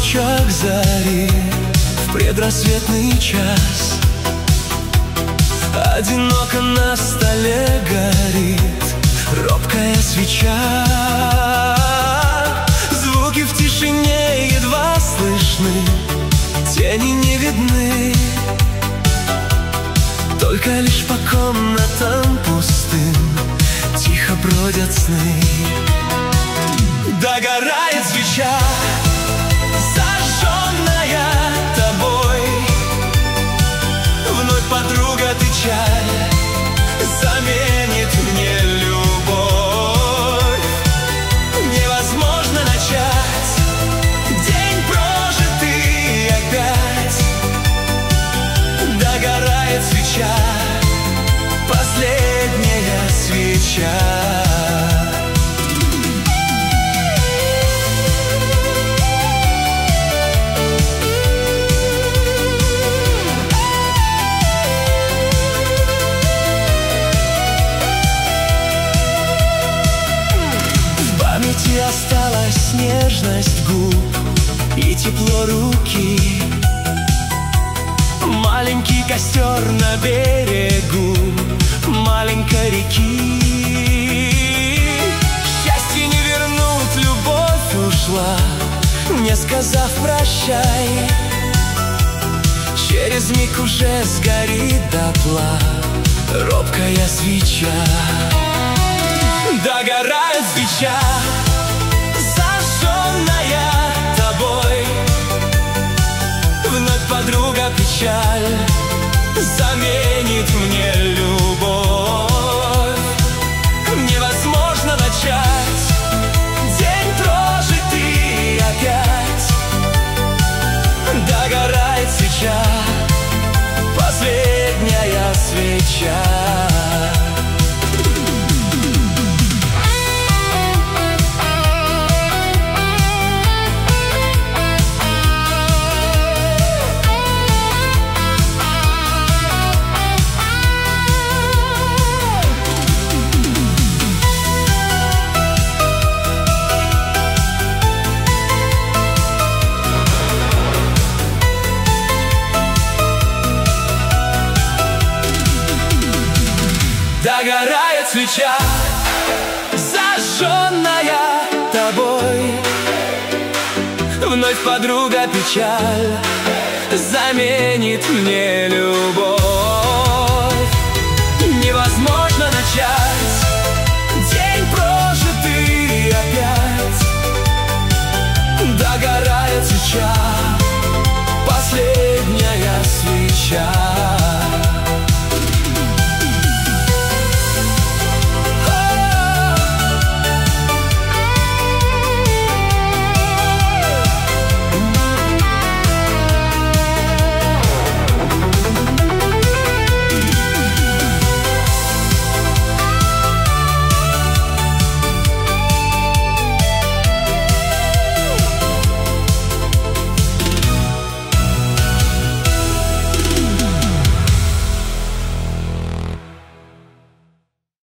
лучах зари в предрассветный час. Одиноко на столе горит робкая свеча. Звуки в тишине едва слышны, тени не видны, только лишь по комнатам пустым тихо бродят сны. Догорает свеча, зажженная тобой. Вновь, подруга, печаль заменит мне любовь. Невозможно начать день прожитый опять. Догорает свеча, последняя свеча. Осталась нежность губ и тепло руки. Маленький костер на берегу маленькой реки. Счастье не вернуть, любовь ушла, не сказав прощай. Через миг уже сгорит дотла робкая свеча. Догорает свеча, зажженная тобой. Вновь, подруга, печаль заменит мне любовь. Невозможно начать день прожитый опять. Догорает свеча, последняя свеча. Догорает свеча, зажженная тобой. Вновь, подруга, печаль заменит мне любовь.